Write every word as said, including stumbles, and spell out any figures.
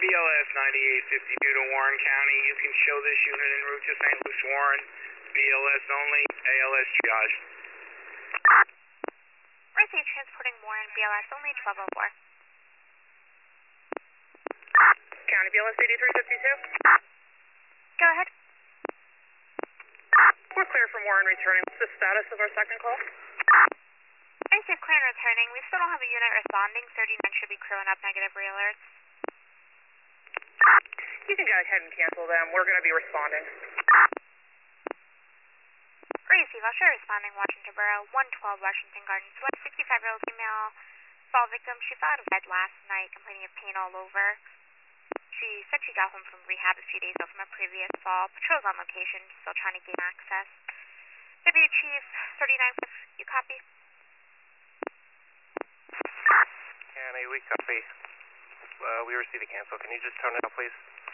L S ninety-eight fifty-two to Warren County. You can show this unit en route to Saint Louis Warren. B L S only, A L S triage. Mercy transporting Warren, B L S only, twelve oh four. County B L S eighty-three fifty-two. Go ahead. We're clear from Warren returning. What's the status of our second call? Mercy clear and returning. We still don't have a unit responding. thirty-nine should be crewing up negative re-alerts. You can go ahead and cancel them. We're going to be responding. Receive, I'll show responding Washington Borough, one twelve Washington Gardens West, sixty-five-year-old female fall victim. She fell out of bed last night complaining of pain all over. She said she got home from rehab a few days ago from a previous fall. Patrol's on location, still trying to gain access. W Chief, thirty-nine, you copy? County, we copy. Uh, we received a cancel. Can you just tone it out, please?